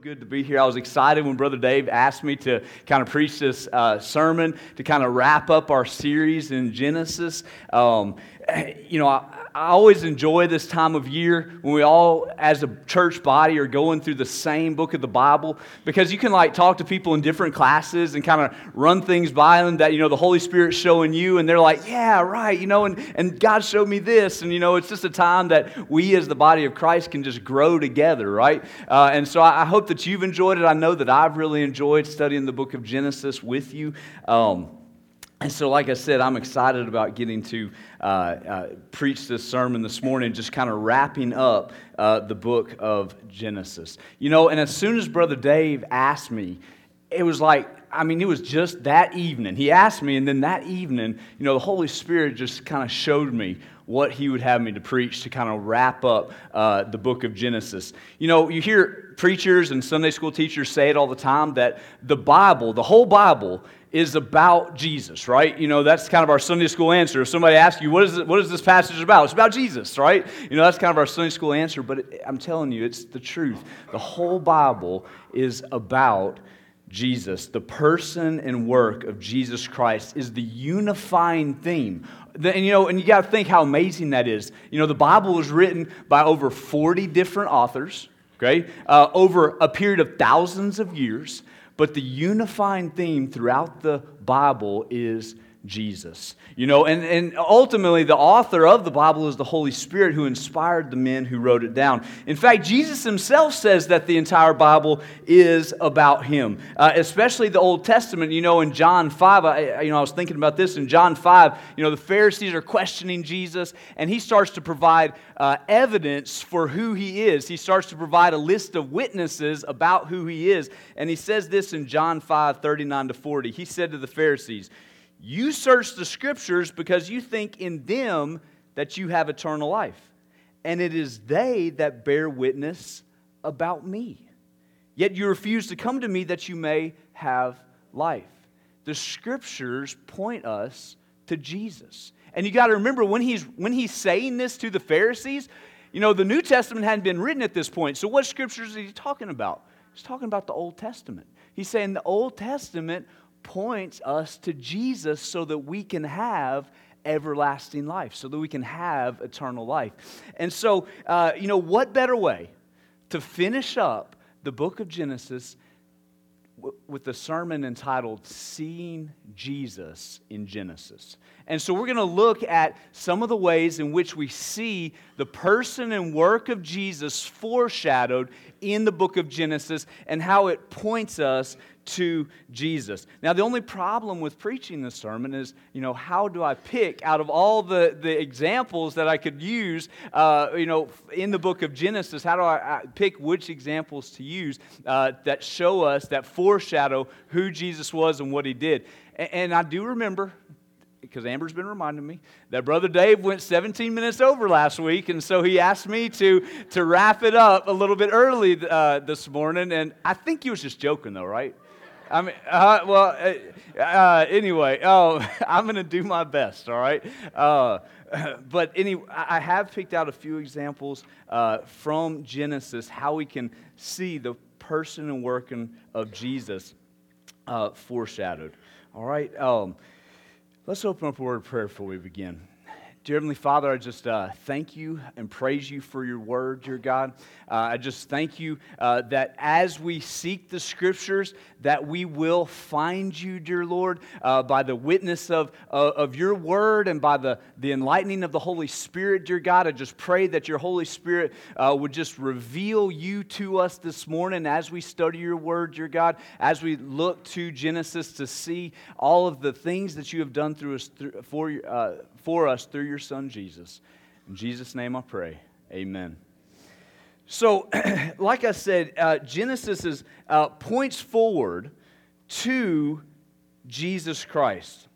good to be here. I was excited when Brother Dave asked me to kind of preach this sermon to kind of wrap up our series in Genesis. I always enjoy this time of year when we all, as a church body, are going through the same book of the Bible, because you can talk to people in different classes and kind of run things by them that, the Holy Spirit's showing you, and they're like, yeah, right, and God showed me this, and, it's just a time that we as the body of Christ can just grow together, right? And so I hope that you've enjoyed it. I know that I've really enjoyed studying the book of Genesis with you. And so, like I said, I'm excited about getting to preach this sermon this morning, just kind of wrapping up the book of Genesis. And as soon as Brother Dave asked me, it was it was just that evening. He asked me, and then that evening, the Holy Spirit just kind of showed me what He would have me to preach to kind of wrap up the book of Genesis. You hear preachers and Sunday school teachers say it all the time, that the Bible, the whole Bible, is about Jesus, right? That's kind of our Sunday school answer. If somebody asks you, what is this passage about? It's about Jesus, right? That's kind of our Sunday school answer, but I'm telling you, it's the truth. The whole Bible is about Jesus. The person and work of Jesus Christ is the unifying theme. And you got to think how amazing that is. The Bible was written by over 40 different authors, okay, over a period of thousands of years. But the unifying theme throughout the Bible is Jesus. And ultimately the author of the Bible is the Holy Spirit, who inspired the men who wrote it down. In fact, Jesus Himself says that the entire Bible is about Him, especially the Old Testament. In John 5, I was thinking about this. In John 5, the Pharisees are questioning Jesus, and He starts to provide evidence for who He is. He starts to provide a list of witnesses about who He is. And He says this in John 5, 39-40. He said to the Pharisees, "You search the Scriptures because you think in them that you have eternal life, and it is they that bear witness about me. Yet you refuse to come to me that you may have life." The Scriptures point us to Jesus. And you got to remember, when he's saying this to the Pharisees, the New Testament hadn't been written at this point. So what Scriptures is He talking about? He's talking about the Old Testament. He's saying the Old Testament points us to Jesus so that we can have everlasting life, so that we can have eternal life. And so, what better way to finish up the book of Genesis with the sermon entitled Seeing Jesus in Genesis. And so we're going to look at some of the ways in which we see the person and work of Jesus foreshadowed in the book of Genesis and how it points us to Jesus. Now, the only problem with preaching this sermon is, how do I pick out of all the examples that I could use, in the book of Genesis, how do I pick which examples to use that show us, that foreshadow who Jesus was and what He did? And I do remember, because Amber's been reminding me, that Brother Dave went 17 minutes over last week, and so he asked me to wrap it up a little bit early this morning, and I think he was just joking though, right? Anyway, I'm going to do my best, all right? But anyway, I have picked out a few examples from Genesis, how we can see the person and working of Jesus foreshadowed. All right, let's open up a word of prayer before we begin. Dear Heavenly Father, I just thank You and praise You for Your word, dear God. I just thank You that as we seek the Scriptures, that we will find You, dear Lord, by the witness of Your word and by the enlightening of the Holy Spirit, dear God. I just pray that Your Holy Spirit would just reveal You to us this morning as we study Your word, dear God, as we look to Genesis to see all of the things that You have done through us for us through Your Son, Jesus. In Jesus' name I pray. Amen. So, like I said, Genesis points forward to Jesus Christ.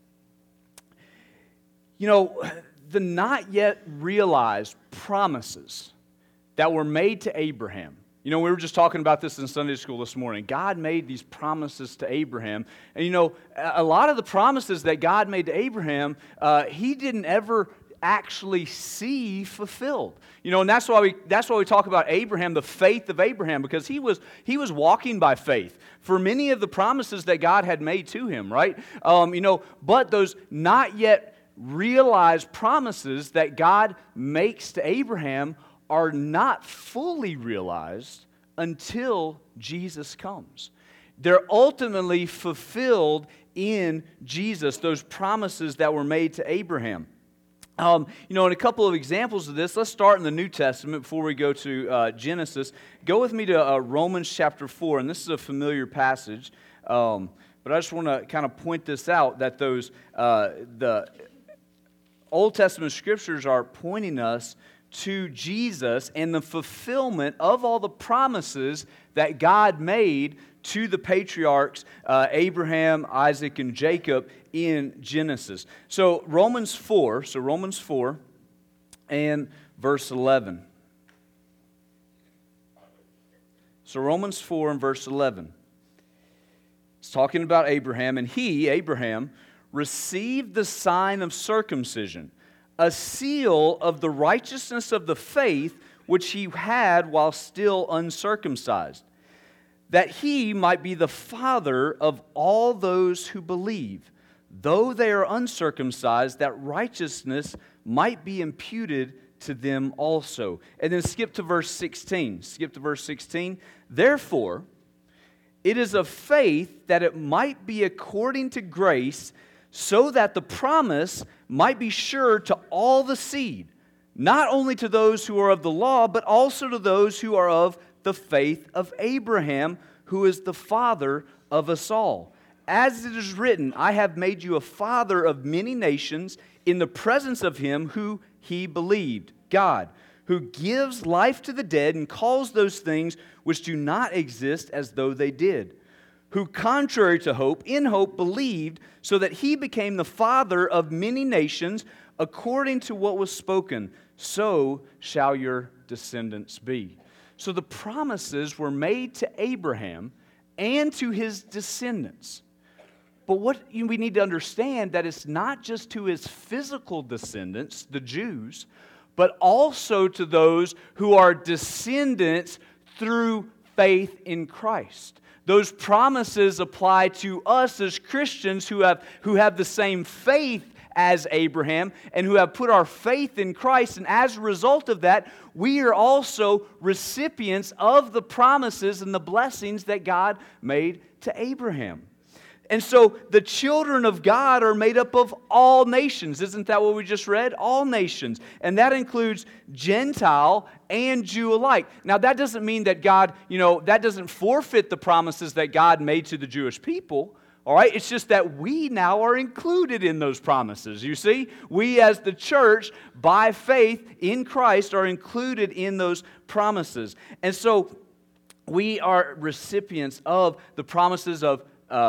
The not yet realized promises that were made to Abraham. We were just talking about this in Sunday school this morning. God made these promises to Abraham. And a lot of the promises that God made to Abraham, He didn't ever actually see fulfilled. And that's why we talk about Abraham, the faith of Abraham, because he was walking by faith for many of the promises that God had made to him, right? But those not yet realized promises that God makes to Abraham are not fully realized until Jesus comes. They're ultimately fulfilled in Jesus, those promises that were made to Abraham. And a couple of examples of this, let's start in the New Testament before we go to Genesis. Go with me to Romans chapter 4, and this is a familiar passage, but I just want to kind of point this out, that the Old Testament scriptures are pointing us to Jesus and the fulfillment of all the promises that God made to the patriarchs, Abraham, Isaac, and Jacob in Genesis. So Romans 4 and verse 11. So Romans 4 and verse 11. It's talking about Abraham, and he, Abraham, received the sign of circumcision, a seal of the righteousness of the faith which he had while still uncircumcised, that he might be the father of all those who believe, though they are uncircumcised, that righteousness might be imputed to them also. And then skip to verse 16. Therefore, it is of faith that it might be according to grace, so that the promise might be sure to all the seed, not only to those who are of the law, but also to those who are of the faith of Abraham, who is the father of us all. As it is written, I have made you a father of many nations in the presence of him who he believed, God, who gives life to the dead and calls those things which do not exist as though they did, who contrary to hope, in hope believed, so that he became the father of many nations, according to what was spoken, so shall your descendants be. So the promises were made to Abraham and to his descendants. But what we need to understand, that it's not just to his physical descendants, the Jews, but also to those who are descendants through faith in Christ. Those promises apply to us as Christians who have the same faith as Abraham and who have put our faith in Christ. And as a result of that, we are also recipients of the promises and the blessings that God made to Abraham. And so the children of God are made up of all nations. Isn't that what we just read? All nations. And that includes Gentile and Jew alike. Now that doesn't mean that God, that doesn't forfeit the promises that God made to the Jewish people. All right? It's just that we now are included in those promises. You see? We as the church, by faith in Christ, are included in those promises. And so we are recipients of the promises of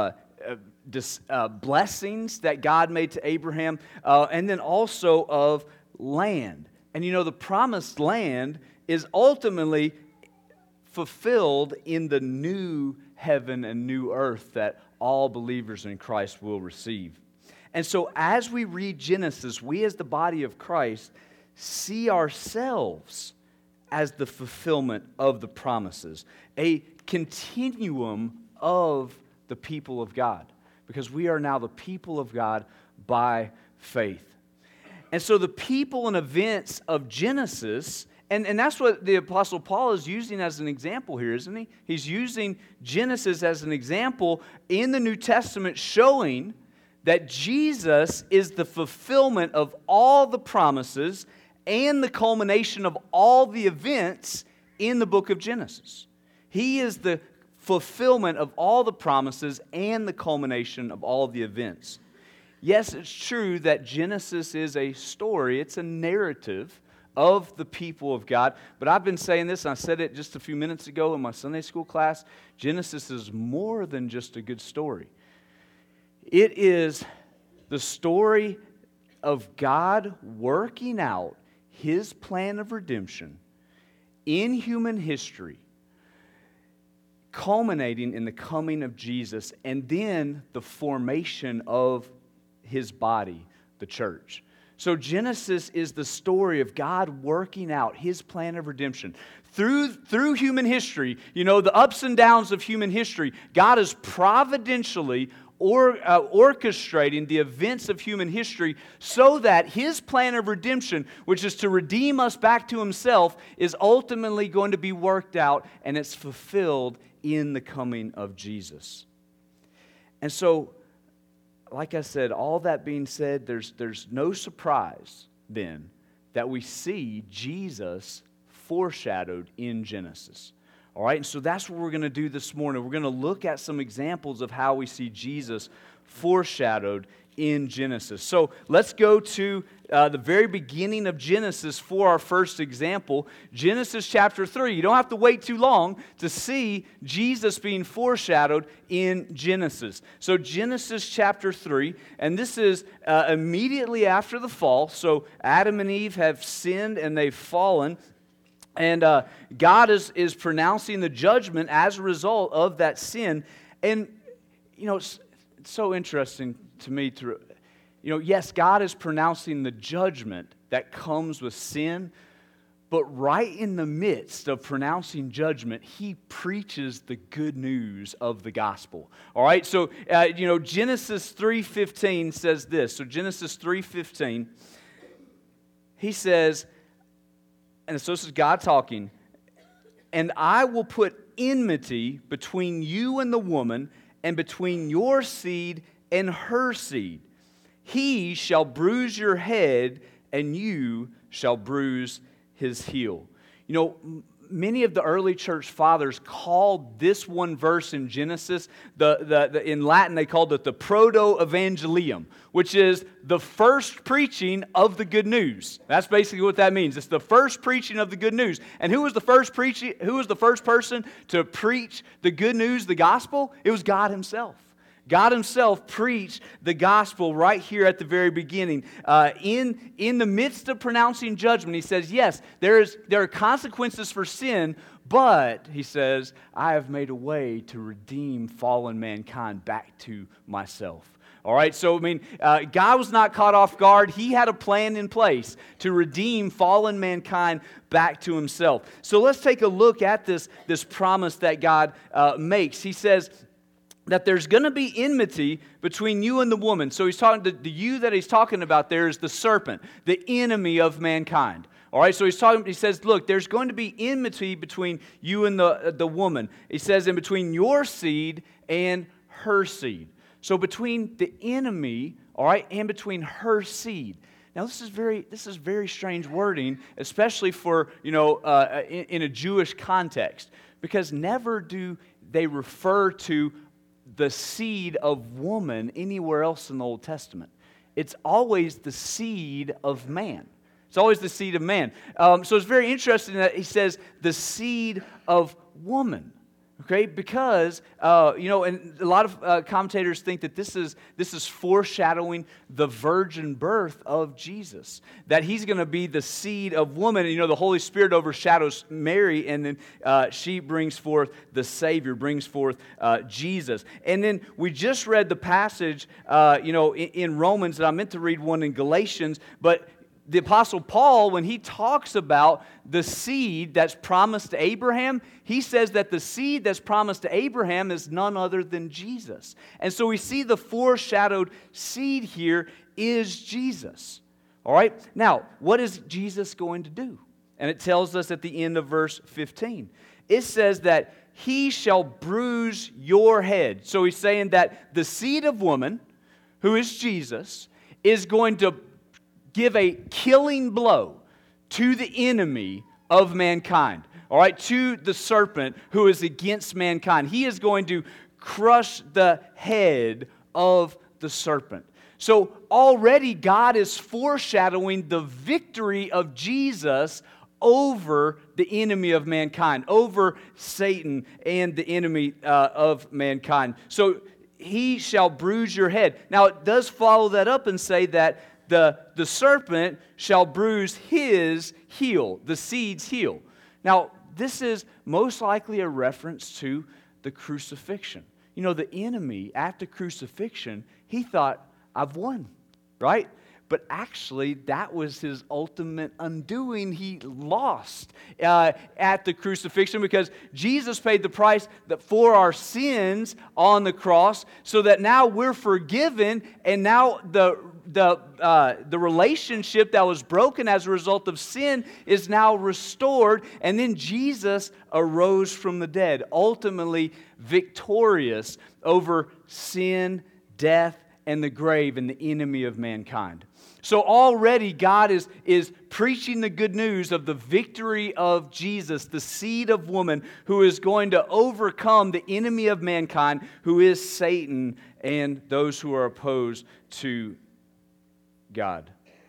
blessings that God made to Abraham, and then also of land. And the promised land is ultimately fulfilled in the new heaven and new earth that all believers in Christ will receive. And so as we read Genesis, we as the body of Christ see ourselves as the fulfillment of the promises, a continuum of the people of God, because we are now the people of God by faith. And so the people and events of Genesis, and that's what the Apostle Paul is using as an example here, isn't he? He's using Genesis as an example in the New Testament, showing that Jesus is the fulfillment of all the promises and the culmination of all the events in the book of Genesis. He is the fulfillment of all the promises and the culmination of all the events. Yes, it's true that Genesis is a story, it's a narrative of the people of God. But I've been saying this, and I said it just a few minutes ago in my Sunday school class, Genesis is more than just a good story. It is the story of God working out His plan of redemption in human history, culminating in the coming of Jesus, and then the formation of His body, the church. So Genesis is the story of God working out His plan of redemption. Through human history, the ups and downs of human history, God is providentially orchestrating the events of human history so that His plan of redemption, which is to redeem us back to Himself, is ultimately going to be worked out, and it's fulfilled in the coming of Jesus. And so, like I said, all that being said, there's no surprise then that we see Jesus foreshadowed in Genesis. All right, and so that's what we're going to do this morning. We're going to look at some examples of how we see Jesus foreshadowed in Genesis. So let's go to the very beginning of Genesis for our first example, Genesis chapter 3. You don't have to wait too long to see Jesus being foreshadowed in Genesis. So Genesis chapter 3, and this is immediately after the fall. So Adam and Eve have sinned and they've fallen. And God is pronouncing the judgment as a result of that sin. And, it's so interesting to me yes, God is pronouncing the judgment that comes with sin, but right in the midst of pronouncing judgment, He preaches the good news of the gospel. All right, so, Genesis 3:15 says this. So Genesis 3:15, He says, and so this is God talking, "And I will put enmity between you and the woman, and between your seed and her seed. He shall bruise your head, and you shall bruise his heel." Many of the early church fathers called this one verse in Genesis, in Latin they called it the proto-evangelium, which is the first preaching of the good news. That's basically what that means. It's the first preaching of the good news. And who was the first person to preach the good news, the gospel? It was God Himself. God Himself preached the gospel right here at the very beginning. In the midst of pronouncing judgment, He says, yes, there are consequences for sin, but, He says, I have made a way to redeem fallen mankind back to myself. All right, so God was not caught off guard. He had a plan in place to redeem fallen mankind back to Himself. So let's take a look at this promise that God makes. He says that there's going to be enmity between you and the woman. So He's talking to the you that He's talking about there is the serpent, the enemy of mankind. All right, so He says, look, there's going to be enmity between you and the woman. He says, in between your seed and her seed. So between the enemy, all right, and between her seed. Now this is very strange wording, especially for in a Jewish context, because never do they refer to the seed of woman anywhere else in the Old Testament. It's always the seed of man. It's always the seed of man. So it's very interesting that He says the seed of woman. Okay, because and a lot of commentators think that this is foreshadowing the virgin birth of Jesus, that He's going to be the seed of woman. And, the Holy Spirit overshadows Mary, and then she brings forth the Savior, brings forth Jesus. And then we just read the passage, in Romans, and I meant to read one in Galatians, but the Apostle Paul, when he talks about the seed that's promised to Abraham, he says that the seed that's promised to Abraham is none other than Jesus. And so we see the foreshadowed seed here is Jesus. All right? Now, what is Jesus going to do? And it tells us at the end of verse 15. It says that He shall bruise your head. So He's saying that the seed of woman, who is Jesus, is going to give a killing blow to the enemy of mankind. All right, to the serpent who is against mankind. He is going to crush the head of the serpent. So already God is foreshadowing the victory of Jesus over the enemy of mankind, over Satan and the enemy of mankind. So He shall bruise your head. Now it does follow that up and say that the serpent shall bruise his heel, the seed's heel. Now, this is most likely a reference to the crucifixion. The enemy at the crucifixion, he thought, I've won, right? but actually that was his ultimate undoing. He lost at the crucifixion because Jesus paid the price for our sins on the cross so that now we're forgiven, and now the relationship that was broken as a result of sin is now restored, and then Jesus arose from the dead, ultimately victorious over sin, death, and the grave, and the enemy of mankind. So already God is preaching the good news of the victory of Jesus, the seed of woman, who is going to overcome the enemy of mankind, who is Satan and those who are opposed to God.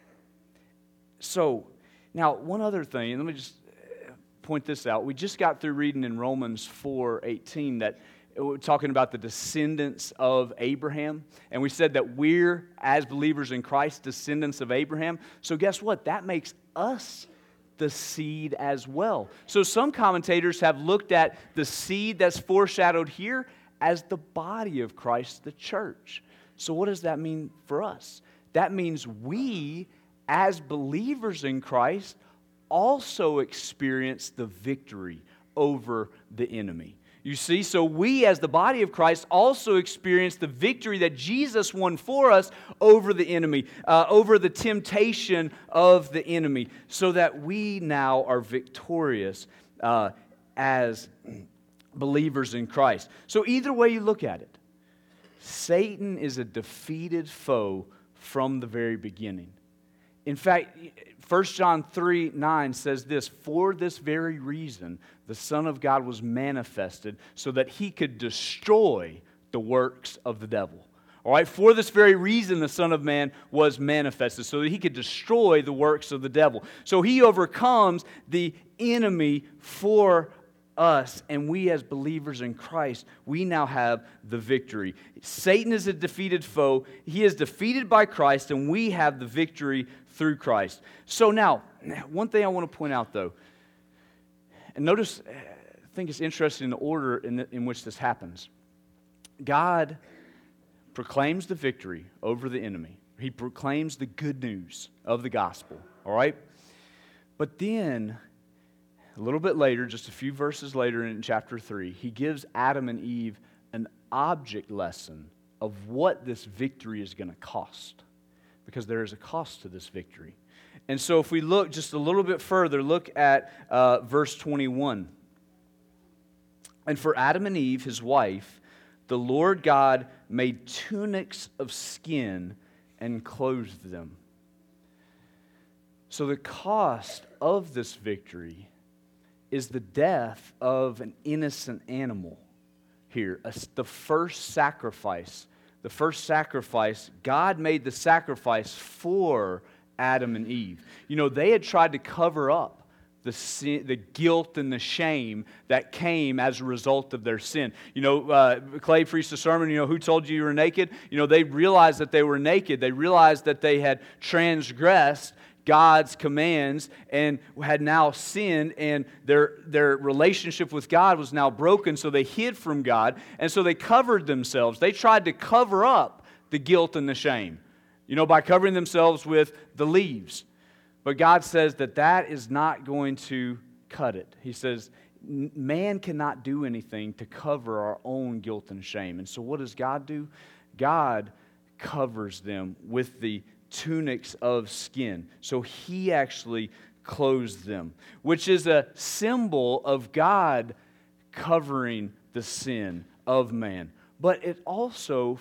So, now one other thing, and let me just point this out. We just got through reading in Romans 4:18 that we're talking about the descendants of Abraham, and we said that we're, as believers in Christ, descendants of Abraham. So guess what? That makes us the seed as well. So some commentators have looked at the seed that's foreshadowed here as the body of Christ, the church. So what does that mean for us? That means we, as believers in Christ, also experience the victory over the enemy. You see, so we as the body of Christ also experience the victory that Jesus won for us over the enemy, over the temptation of the enemy, so that we now are victorious as believers in Christ. So either way you look at it, Satan is a defeated foe from the very beginning. In fact, 1 John 3:9 says this, "For this very reason, the Son of God was manifested so that He could destroy the works of the devil." All right, for this very reason, the Son of Man was manifested so that He could destroy the works of the devil. So He overcomes the enemy for us, and we as believers in Christ, we now have the victory. Satan is a defeated foe. He is defeated by Christ, and we have the victory through Christ. So now, one thing I want to point out, though, and notice, I think it's interesting in the order in which this happens. God proclaims the victory over the enemy. He proclaims the good news of the gospel, all right? But then, a little bit later, just a few verses later in chapter 3, He gives Adam and Eve an object lesson of what this victory is going to cost. Because there is a cost to this victory. And so if we look just a little bit further, look at verse 21. "And for Adam and Eve, his wife, the Lord God made tunics of skin and clothed them." So the cost of this victory is the death of an innocent animal here, the first sacrifice. The first sacrifice, God made the sacrifice for Adam and Eve. You know, they had tried to cover up the sin, the guilt and the shame that came as a result of their sin. You know, Clay preached a sermon, who told you were naked? They realized that they were naked. They realized that they had transgressed God's commands and had now sinned, and their relationship with God was now broken, so they hid from God, and so they covered themselves. They tried to cover up the guilt and the shame, by covering themselves with the leaves. But God says that is not going to cut it. He says, man cannot do anything to cover our own guilt and shame. And so what does God do? God covers them with the tunics of skin. So He actually clothes them, which is a symbol of God covering the sin of man. But it also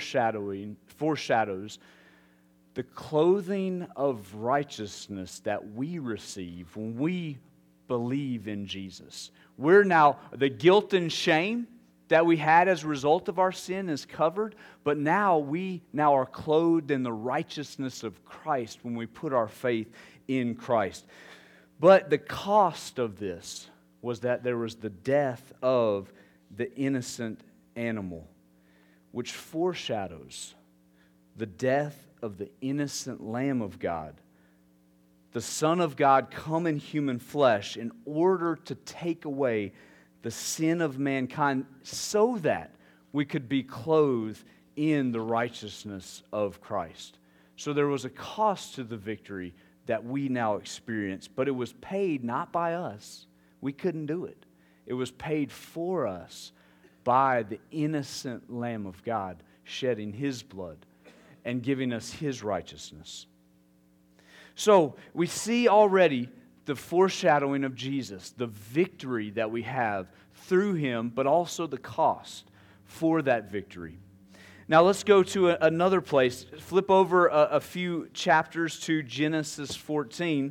foreshadows the clothing of righteousness that we receive when we believe in Jesus. We're now, the guilt and shame that we had as a result of our sin is covered, but now we are clothed in the righteousness of Christ when we put our faith in Christ. But the cost of this was that there was the death of the innocent animal, which foreshadows the death of the innocent Lamb of God, the Son of God come in human flesh in order to take away the sin of mankind so that we could be clothed in the righteousness of Christ. So there was a cost to the victory that we now experience, but it was paid not by us. We couldn't do it. It was paid for us by the innocent Lamb of God shedding His blood and giving us His righteousness. So we see already the foreshadowing of Jesus, the victory that we have through Him, but also the cost for that victory. Now let's go to another place. Flip over a few chapters to Genesis 14.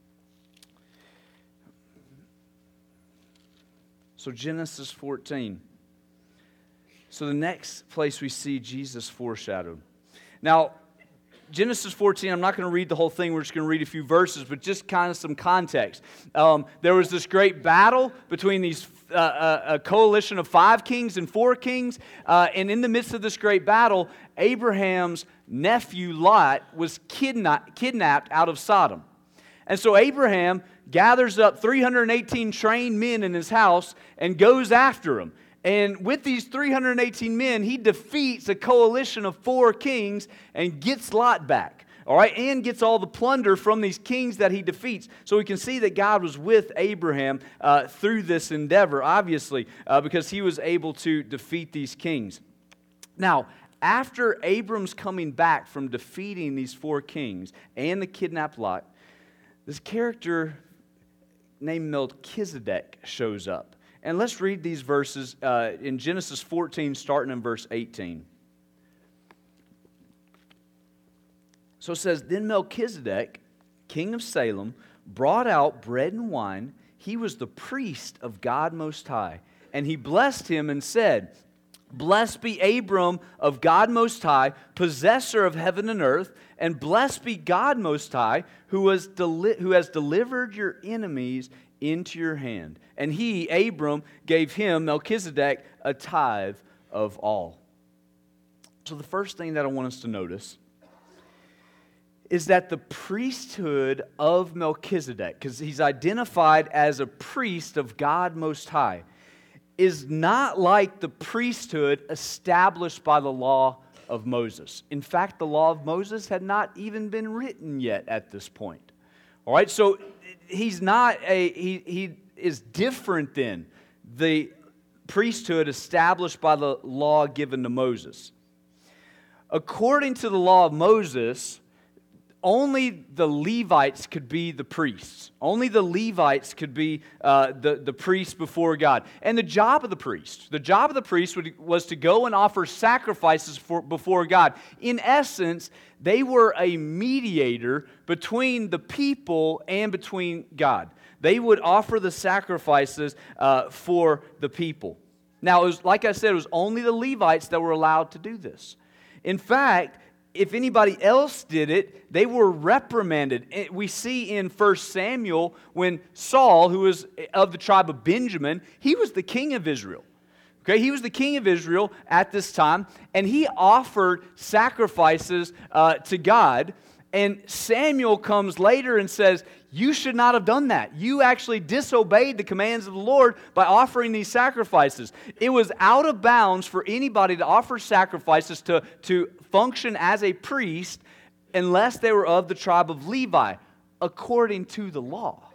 So Genesis 14. So the next place we see Jesus foreshadowed. Now, Genesis 14, I'm not going to read the whole thing. We're just going to read a few verses, but just kind of some context. There was this great battle between these a coalition of 5 kings and 4 kings, and in the midst of this great battle, Abraham's nephew Lot was kidnapped out of Sodom. And so Abraham gathers up 318 trained men in his house and goes after him. And with these 318 men, he defeats a coalition of 4 kings and gets Lot back. All right, and gets all the plunder from these kings that he defeats. So we can see that God was with Abraham through this endeavor, obviously, because he was able to defeat these kings. Now, after Abram's coming back from defeating these 4 kings and the kidnapped Lot, this character named Melchizedek shows up. And let's read these verses in Genesis 14, starting in verse 18. So it says, Then Melchizedek, king of Salem, brought out bread and wine. He was the priest of God Most High. And he blessed him and said, Blessed be Abram of God Most High, possessor of heaven and earth, and blessed be God Most High, who has delivered your enemies into your hand. And he, Abram, gave him, Melchizedek, a tithe of all. So the first thing that I want us to notice is that the priesthood of Melchizedek, because he's identified as a priest of God Most High, is not like the priesthood established by the law of Moses. In fact, the law of Moses had not even been written yet at this point. All right, so he is different than the priesthood established by the law given to Moses. According to the law of Moses, only the Levites could be the priests. Only the Levites could be the priests before God. And the job of the priest was to go and offer sacrifices before God. In essence, they were a mediator between the people and between God. They would offer the sacrifices for the people. Now, like I said, it was only the Levites that were allowed to do this. In fact, if anybody else did it, they were reprimanded. We see in 1 Samuel when Saul, who was of the tribe of Benjamin, he was the king of Israel. Okay, he was the king of Israel at this time, and he offered sacrifices to God. And Samuel comes later and says, you should not have done that. You actually disobeyed the commands of the Lord by offering these sacrifices. It was out of bounds for anybody to offer sacrifices to function as a priest unless they were of the tribe of Levi, according to the law.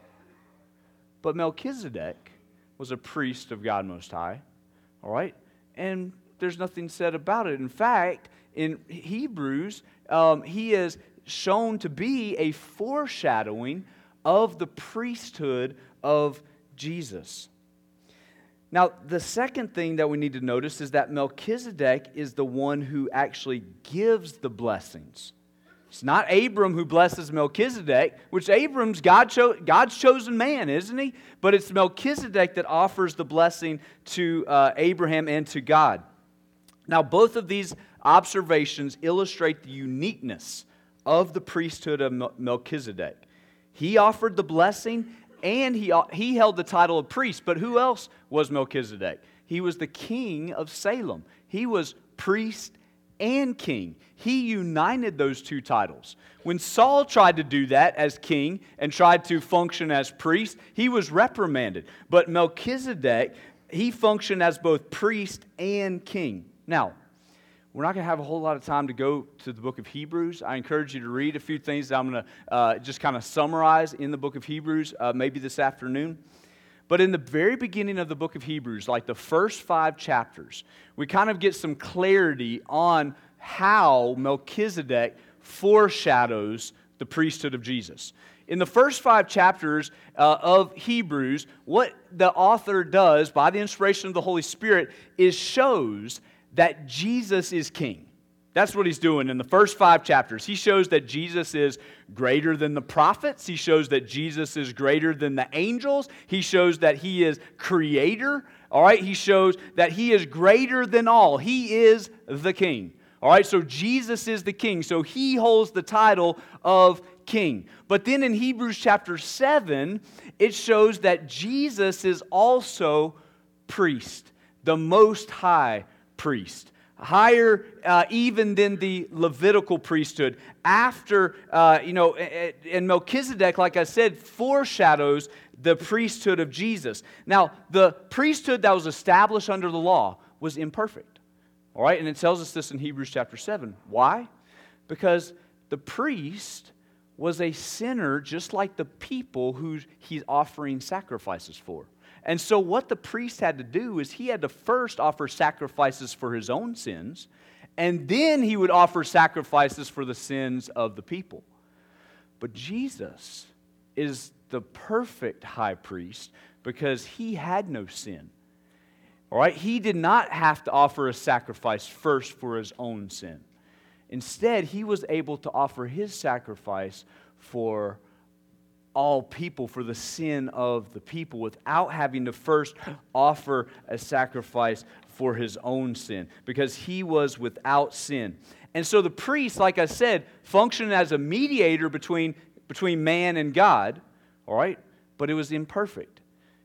But Melchizedek was a priest of God Most High, all right? And there's nothing said about it. In fact, in Hebrews, he is shown to be a foreshadowing of the priesthood of Jesus. Now, the second thing that we need to notice is that Melchizedek is the one who actually gives the blessings. It's not Abram who blesses Melchizedek, which Abram's God's chosen man, isn't he? But it's Melchizedek that offers the blessing to Abraham and to God. Now, both of these observations illustrate the uniqueness of the priesthood of Melchizedek. He offered the blessing and he held the title of priest. But who else was Melchizedek? He was the king of Salem. He was priest and king. He united those two titles. When Saul tried to do that as king and tried to function as priest, he was reprimanded. But Melchizedek, he functioned as both priest and king. Now, we're not going to have a whole lot of time to go to the book of Hebrews. I encourage you to read a few things that I'm going to just kind of summarize in the book of Hebrews, maybe this afternoon. But in the very beginning of the book of Hebrews, like the first 5 chapters, we kind of get some clarity on how Melchizedek foreshadows the priesthood of Jesus. In the first 5 chapters of Hebrews, what the author does by the inspiration of the Holy Spirit is shows that Jesus is king. That's what he's doing in the first 5 chapters. He shows that Jesus is greater than the prophets. He shows that Jesus is greater than the angels. He shows that he is creator. All right, he shows that he is greater than all. He is the king. All right, so Jesus is the king. So he holds the title of king. But then in Hebrews chapter 7, it shows that Jesus is also priest, the most high priest, higher even than the Levitical priesthood. After, and Melchizedek, like I said, foreshadows the priesthood of Jesus. Now, the priesthood that was established under the law was imperfect. All right, and it tells us this in Hebrews chapter 7. Why? Because the priest was a sinner just like the people who he's offering sacrifices for. And so what the priest had to do is he had to first offer sacrifices for his own sins, and then he would offer sacrifices for the sins of the people. But Jesus is the perfect high priest because he had no sin. All right, he did not have to offer a sacrifice first for his own sin. Instead, he was able to offer his sacrifice for all people, for the sin of the people, without having to first offer a sacrifice for his own sin, because he was without sin. And so the priest, like I said, functioned as a mediator between man and God, all right, but it was imperfect.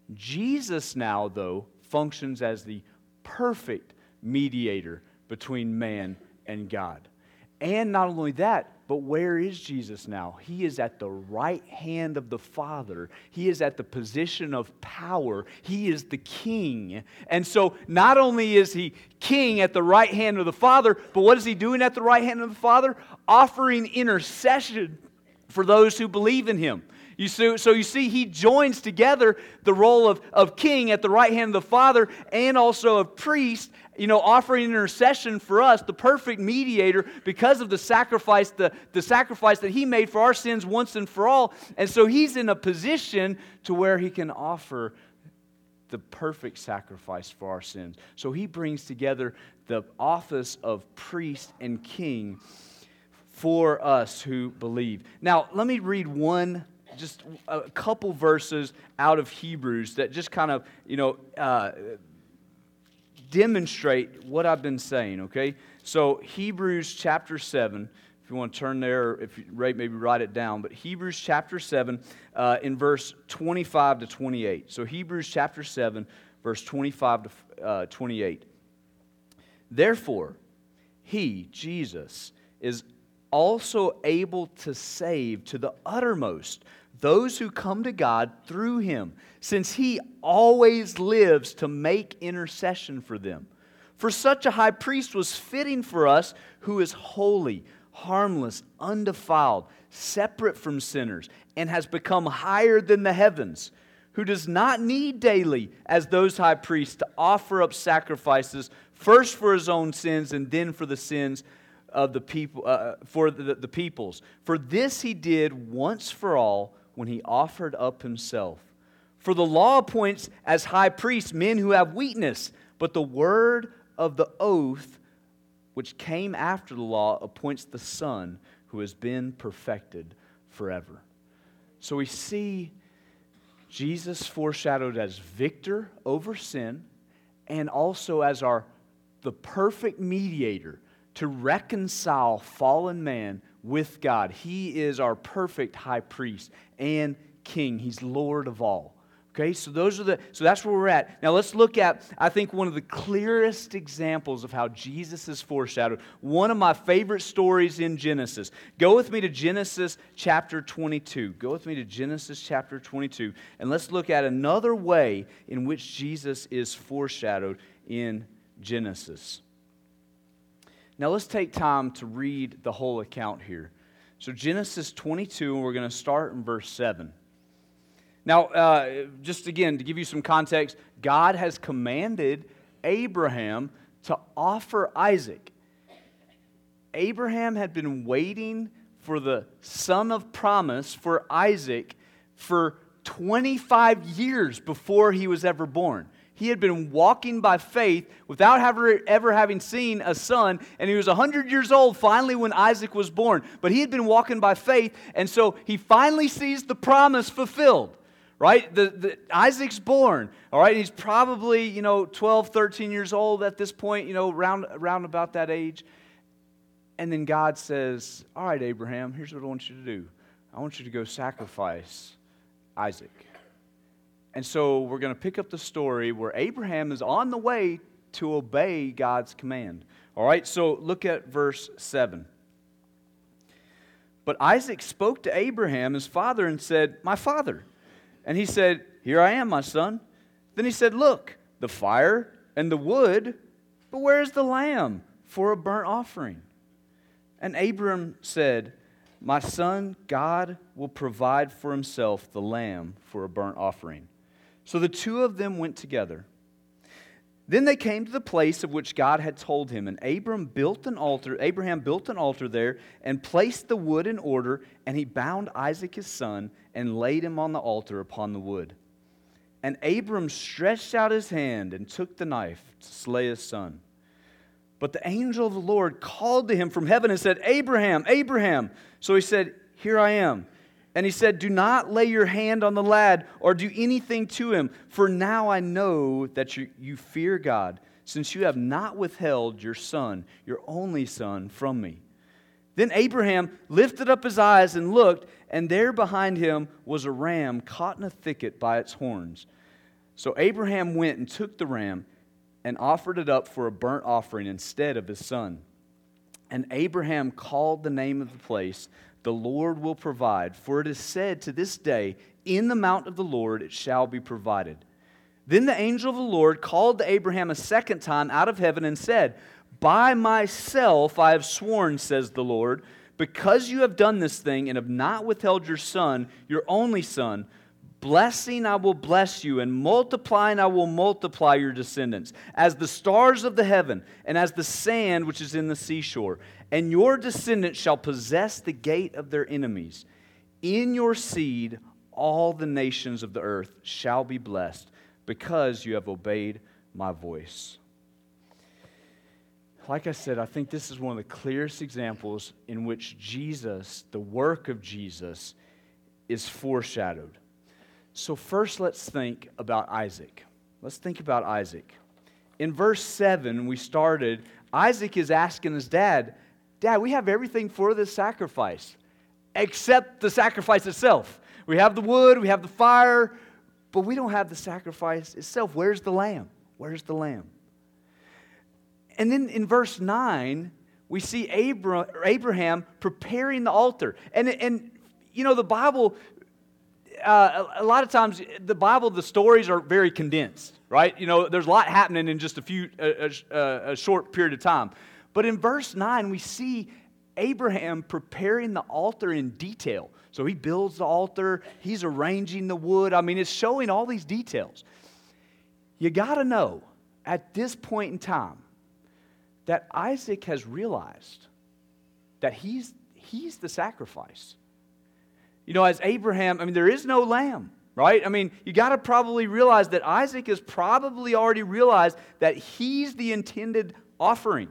Jesus now, though, functions as the perfect mediator between man and God. And not only that, but where is Jesus now? He is at the right hand of the Father. He is at the position of power. He is the king. And so not only is he king at the right hand of the Father, but what is he doing at the right hand of the Father? Offering intercession for those who believe in him. So you see, he joins together the role of king at the right hand of the Father and also of priest, offering intercession for us, the perfect mediator, because of the sacrifice that he made for our sins once and for all. And so he's in a position to where he can offer the perfect sacrifice for our sins. So he brings together the office of priest and king for us who believe. Now, let me read just a couple verses out of Hebrews that just kind of, demonstrate what I've been saying, okay? So Hebrews chapter 7, if you want to turn there, if you maybe write it down, but Hebrews chapter 7 in verse 25 to 28. So Hebrews chapter 7, verse 25 to 28. Therefore, he, Jesus, is also able to save to the uttermost those who come to God through him, since he always lives to make intercession for them. For such a high priest was fitting for us, who is holy, harmless, undefiled, separate from sinners, and has become higher than the heavens, who does not need daily, as those high priests, to offer up sacrifices, first for his own sins and then for the sins of the people, for the people's. For this he did once for all, when he offered up himself. For the law appoints as high priests men who have weakness, but the word of the oath, which came after the law, appoints the Son who has been perfected forever. So we see Jesus foreshadowed as victor over sin, and also as the perfect mediator to reconcile fallen man with God. He is our perfect high priest and king. He's Lord of all. Okay, so that's where we're at. Now let's look at, I think, one of the clearest examples of how Jesus is foreshadowed. One of my favorite stories in Genesis. Go with me to Genesis chapter 22. Go with me to Genesis chapter 22. And let's look at another way in which Jesus is foreshadowed in Genesis. Now let's take time to read the whole account here. So Genesis 22, and we're going to start in verse 7. Now, just again, to give you some context, God has commanded Abraham to offer Isaac. Abraham had been waiting for the son of promise, for Isaac, for 25 years before he was ever born. He had been walking by faith without ever having seen a son, and he was 100 years old finally when Isaac was born. But he had been walking by faith, and so he finally sees the promise fulfilled, right? Isaac's born, all right? He's probably, 12, 13 years old at this point, round about that age. And then God says, all right, Abraham, here's what I want you to do. I want you to go sacrifice Isaac. And so we're going to pick up the story where Abraham is on the way to obey God's command. All right, so look at verse 7. But Isaac spoke to Abraham, his father, and said, my father. And he said, here I am, my son. Then he said, look, the fire and the wood, but where is the lamb for a burnt offering? And Abram said, my son, God will provide for himself the lamb for a burnt offering. So the two of them went together. Then they came to the place of which God had told him, and Abraham built an altar there and placed the wood in order, and he bound Isaac his son and laid him on the altar upon the wood. And Abram stretched out his hand and took the knife to slay his son. But the angel of the Lord called to him from heaven and said, Abraham, Abraham. So he said, here I am. And he said, do not lay your hand on the lad or do anything to him, for now I know that you fear God, since you have not withheld your son, your only son, from me. Then Abraham lifted up his eyes and looked, and there behind him was a ram caught in a thicket by its horns. So Abraham went and took the ram and offered it up for a burnt offering instead of his son. And Abraham called the name of the place, the Lord will provide, for it is said to this day, in the mount of the Lord it shall be provided. Then the angel of the Lord called to Abraham a second time out of heaven and said, by myself I have sworn, says the Lord, because you have done this thing and have not withheld your son, your only son, blessing I will bless you, and multiplying I will multiply your descendants, as the stars of the heaven, and as the sand which is in the seashore. And your descendants shall possess the gate of their enemies. In your seed all the nations of the earth shall be blessed, because you have obeyed my voice. Like I said, I think this is one of the clearest examples in which Jesus, the work of Jesus, is foreshadowed. So first, let's think about Isaac. Let's think about Isaac. In verse 7, we started, Isaac is asking his dad, Dad, we have everything for this sacrifice, except the sacrifice itself. We have the wood, we have the fire, but we don't have the sacrifice itself. Where's the lamb? Where's the lamb? And then in verse 9, we see Abraham preparing the altar. And the Bible, a lot of times, the stories are very condensed, right? There's a lot happening in just a short period of time. But in verse 9, we see Abraham preparing the altar in detail. So he builds the altar, he's arranging the wood. I mean, it's showing all these details. You got to know, at this point in time, that Isaac has realized that he's the sacrifice. As Abraham, there is no lamb, right? You got to probably realize that Isaac has probably already realized that he's the intended offering.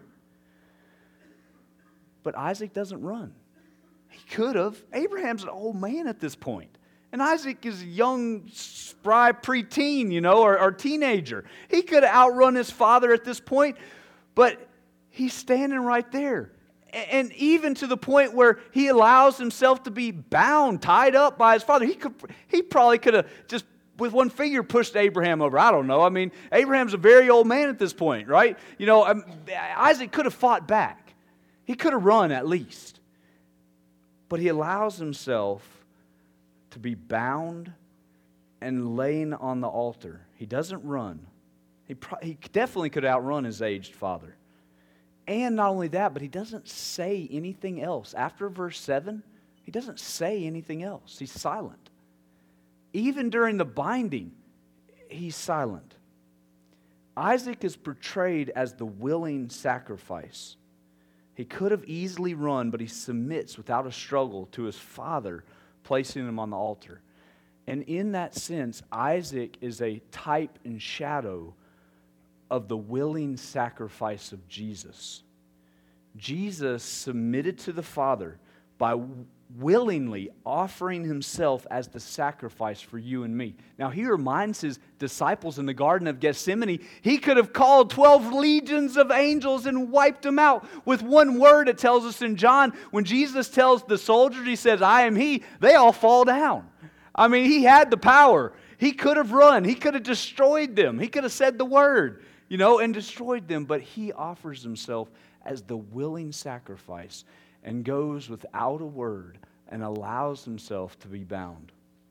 But Isaac doesn't run. He could have. Abraham's an old man at this point. And Isaac is a young, spry preteen, or teenager. He could have outrun his father at this point, but he's standing right there. And even to the point where he allows himself to be bound, tied up by his father. He probably could have just with one finger pushed Abraham over. I don't know. Abraham's a very old man at this point, right? Isaac could have fought back. He could have run at least. But he allows himself to be bound and laying on the altar. He doesn't run. He definitely could outrun his aged father. And not only that, but he doesn't say anything else. After verse 7, he doesn't say anything else. He's silent. Even during the binding, he's silent. Isaac is portrayed as the willing sacrifice. He could have easily run, but he submits without a struggle to his father, placing him on the altar. And in that sense, Isaac is a type and shadow of the willing sacrifice of Jesus. Jesus submitted to the Father by willingly offering himself as the sacrifice for you and me. Now he reminds his disciples in the Garden of Gethsemane, he could have called 12 legions of angels and wiped them out with one word. It tells us in John, when Jesus tells the soldiers, he says, I am he, they all fall down. I mean, he had the power. He could have run. He could have destroyed them. He could have said the word, and destroyed them. But he offers himself as the willing sacrifice and goes without a word and allows himself to be bound.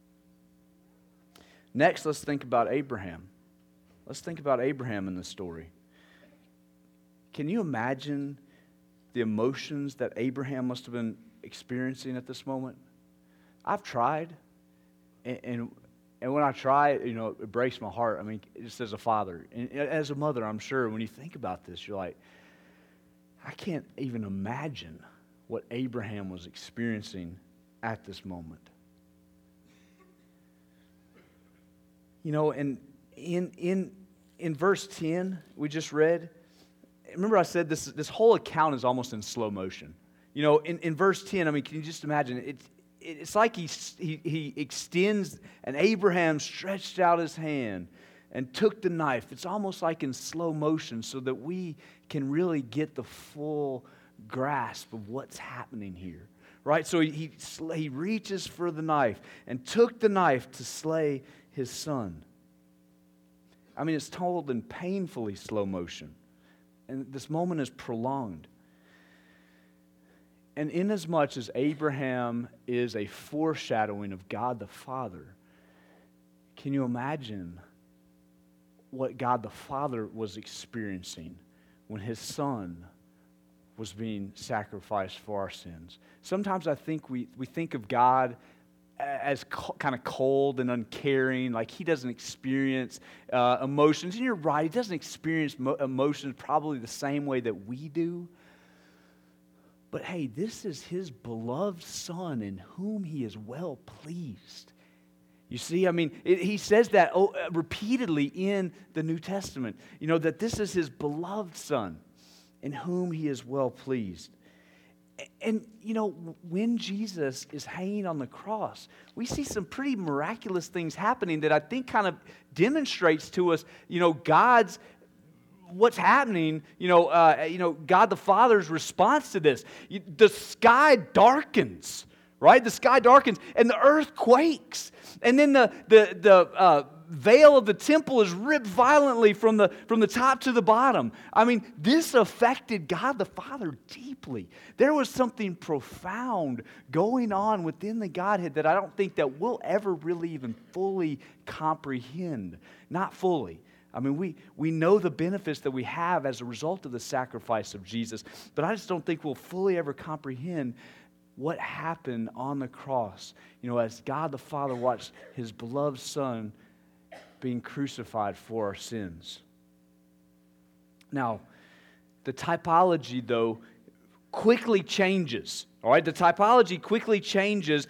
Next, let's think about Abraham. Let's think about Abraham in this story. Can you imagine the emotions that Abraham must have been experiencing at this moment? I've tried. And when I try, it breaks my heart. I mean, just as a father. And as a mother, I'm sure, when you think about this, you're like, I can't even imagine what Abraham was experiencing at this moment. And in verse 10, we just read, remember I said this whole account is almost in slow motion. In verse 10, I mean, can you just imagine, it's like he extends, and Abraham stretched out his hand and took the knife. It's almost like in slow motion so that we can really get the full grasp of what's happening here. Right? So he reaches for the knife and took the knife to slay his son. I mean, it's told in painfully slow motion. And this moment is prolonged. And inasmuch as Abraham is a foreshadowing of God the Father, can you imagine what God the Father was experiencing when his son was being sacrificed for our sins? Sometimes I think we think of God as kind of cold and uncaring, like he doesn't experience emotions. And you're right, he doesn't experience emotions probably the same way that we do. But hey, this is his beloved son in whom he is well pleased. You see, I mean, he says that repeatedly in the New Testament, that this is his beloved son in whom he is well pleased. And, when Jesus is hanging on the cross, we see some pretty miraculous things happening that I think kind of demonstrates to us, God's what's happening, God the Father's response to this. The sky darkens, right? The sky darkens and the earth quakes. And then the veil of the temple is ripped violently from the top to the bottom. I mean, this affected God the Father deeply. There was something profound going on within the Godhead that I don't think that we'll ever really even fully comprehend. Not fully. I mean, we know the benefits that we have as a result of the sacrifice of Jesus, but I just don't think we'll fully ever comprehend what happened on the cross, as God the Father watched his beloved Son being crucified for our sins. Now, the typology, though, quickly changes. All right, the typology quickly changes.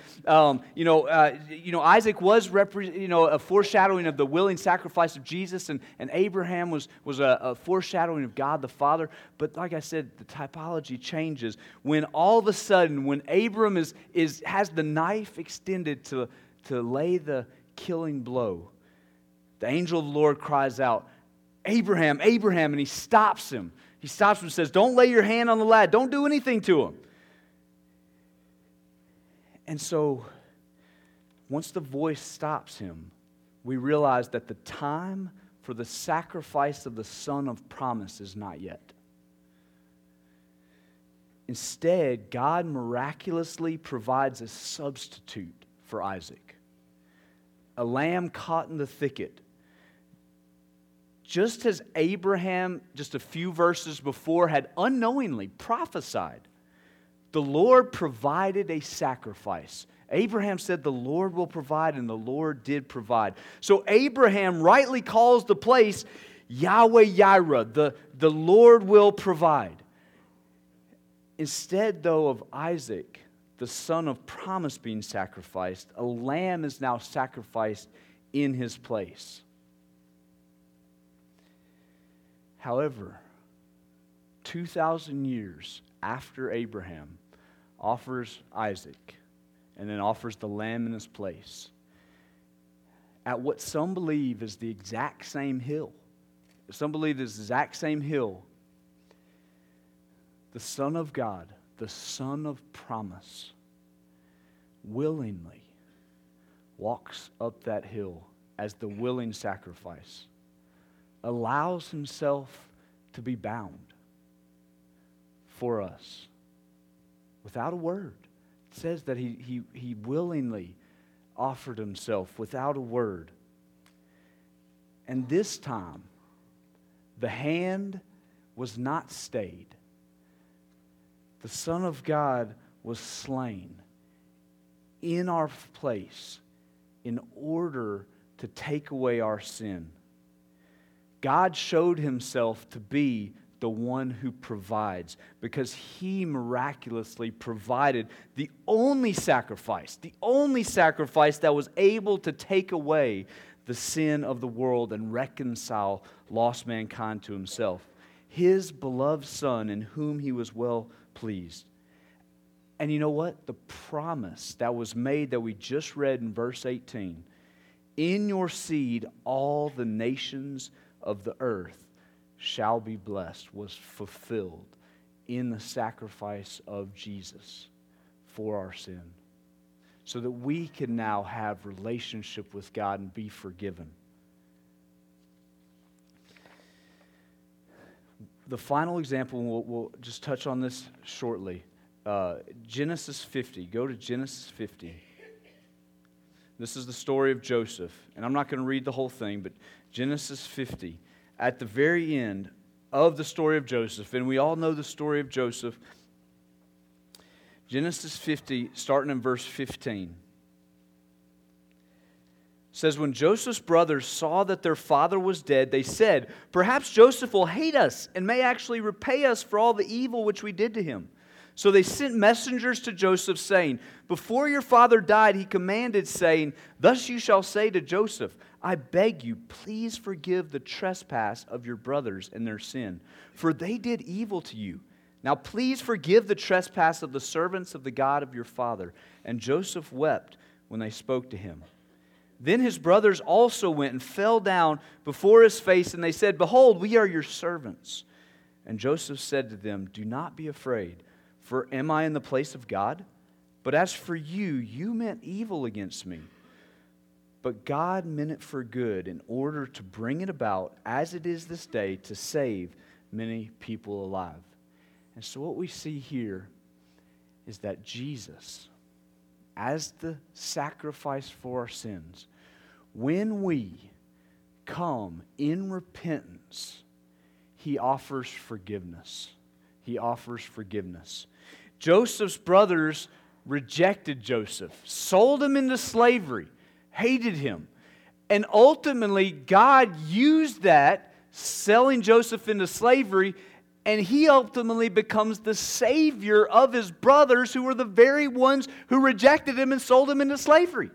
Isaac was a foreshadowing of the willing sacrifice of Jesus, and Abraham was a foreshadowing of God the Father. But like I said, the typology changes when all of a sudden, when Abram has the knife extended to lay the killing blow, the angel of the Lord cries out, "Abraham, Abraham!" and he stops him. He stops him and says, "Don't lay your hand on the lad. Don't do anything to him." And so, once the voice stops him, we realize that the time for the sacrifice of the Son of Promise is not yet. Instead, God miraculously provides a substitute for Isaac. A lamb caught in the thicket. just as Abraham, just a few verses before, had unknowingly prophesied, the Lord provided a sacrifice. Abraham said, the Lord will provide, and the Lord did provide. So Abraham rightly calls the place Yahweh Yireh, the Lord will provide. Instead, though, of Isaac, the son of promise, being sacrificed, a lamb is now sacrificed in his place. However, 2,000 years after Abraham offers Isaac and then offers the lamb in his place, at what some believe is the exact same hill, some believe is the exact same hill, the Son of God, the Son of promise, willingly walks up that hill as the willing sacrifice, allows himself to be bound for us without a word. It says that he willingly offered himself without a word. And this time, the hand was not stayed. The Son of God was slain in our place in order to take away our sin. God showed himself to be the one who provides because he miraculously provided the only sacrifice that was able to take away the sin of the world and reconcile lost mankind to himself. His beloved Son, in whom he was well pleased. And you know what? The promise that was made that we just read in verse 18, in your seed all the nations of the earth shall be blessed, was fulfilled in the sacrifice of Jesus for our sin, so that we can now have relationship with God and be forgiven. The final example, we'll just touch on this shortly. Genesis 50. Go to Genesis 50. This is the story of Joseph. And I'm not going to read the whole thing, but Genesis 50. At the very end of the story of Joseph, and we all know the story of Joseph, Genesis 50, starting in verse 15. Says, when Joseph's brothers saw that their father was dead, they said, perhaps Joseph will hate us and may actually repay us for all the evil which we did to him. So they sent messengers to Joseph, saying, before your father died, he commanded, saying, thus you shall say to Joseph, I beg you, please forgive the trespass of your brothers and their sin, for they did evil to you. Now please forgive the trespass of the servants of the God of your father. And Joseph wept when they spoke to him. Then his brothers also went and fell down before his face, and they said, behold, we are your servants. And Joseph said to them, do not be afraid, for am I in the place of God? But as for you, you meant evil against me. But God meant it for good, in order to bring it about, as it is this day, to save many people alive. And so what we see here is that Jesus, as the sacrifice for our sins, when we come in repentance, he offers forgiveness. He offers forgiveness. Joseph's brothers rejected Joseph, sold him into slavery, hated him. And ultimately, God used that, selling Joseph into slavery, and he ultimately becomes the savior of his brothers, who were the very ones who rejected him and sold him into slavery.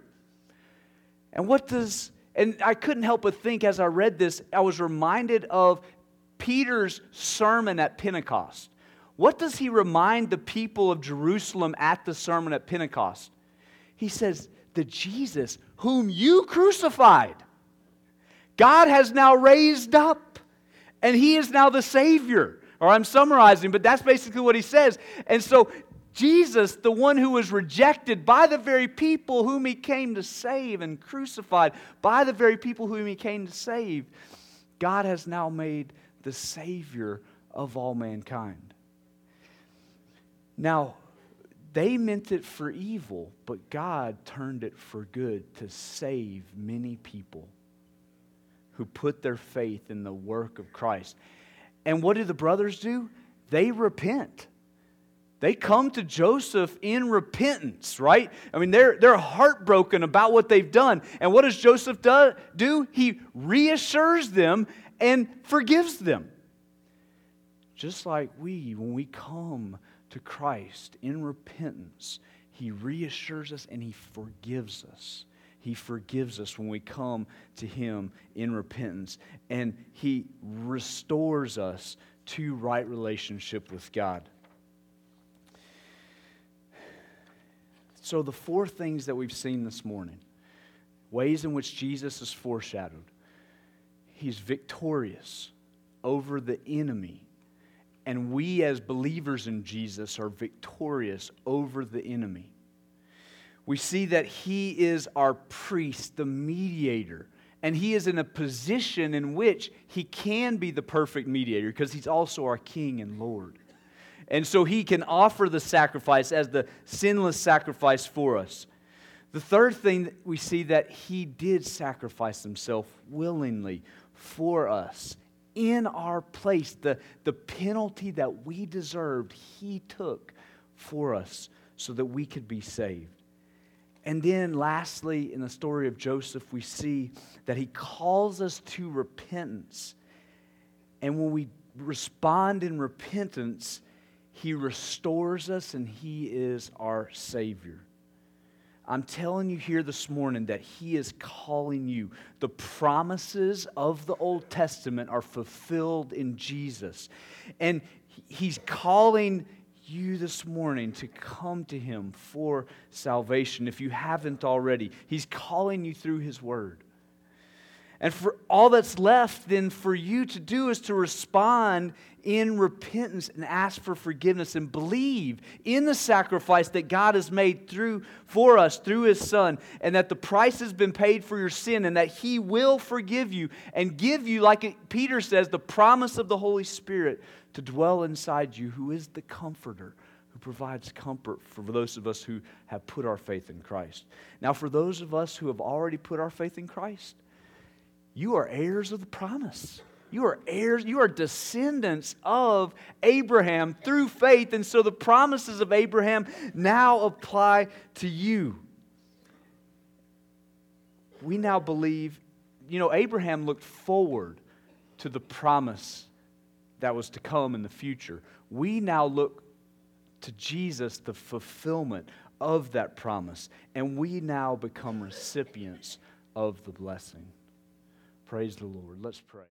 And I couldn't help but think as I read this, I was reminded of Peter's sermon at Pentecost. What does he remind the people of Jerusalem at the sermon at Pentecost? He says, the Jesus whom you crucified, God has now raised up, and he is now the Savior. Or I'm summarizing, but that's basically what he says. And so Jesus, the one who was rejected by the very people whom he came to save, and crucified by the very people whom he came to save, God has now made the Savior of all mankind. Now, they meant it for evil, but God turned it for good to save many people who put their faith in the work of Christ. And what do the brothers do? They repent. They come to Joseph in repentance, right? I mean, they're heartbroken about what they've done. And what does Joseph do? He reassures them and forgives them. Just like when we come to Christ in repentance, He reassures us and He forgives us. He forgives us when we come to Him in repentance. And He restores us to right relationship with God. So the four things that we've seen this morning, ways in which Jesus is foreshadowed. He's victorious over the enemy. And we as believers in Jesus are victorious over the enemy. We see that He is our priest, the mediator. And He is in a position in which He can be the perfect mediator because He's also our King and Lord. And so He can offer the sacrifice as the sinless sacrifice for us. The third thing that we see that He did sacrifice Himself willingly for us in our place. The penalty that we deserved, He took for us so that we could be saved. And then lastly, in the story of Joseph, we see that He calls us to repentance. And when we respond in repentance, He restores us and He is our Savior. I'm telling you here this morning that He is calling you. The promises of the Old Testament are fulfilled in Jesus. And He's calling you this morning to come to Him for salvation. If you haven't already, He's calling you through His Word. And for all that's left then for you to do is to respond in repentance and ask for forgiveness and believe in the sacrifice that God has made for us through His Son, and that the price has been paid for your sin, and that He will forgive you and give you, like Peter says, the promise of the Holy Spirit to dwell inside you, who is the Comforter, who provides comfort for those of us who have put our faith in Christ. Now, for those of us who have already put our faith in Christ, you are heirs of the promise. You are heirs, you are descendants of Abraham through faith, and so the promises of Abraham now apply to you. We now believe, Abraham looked forward to the promise that was to come in the future. We now look to Jesus, the fulfillment of that promise, and we now become recipients of the blessing. Praise the Lord. Let's pray.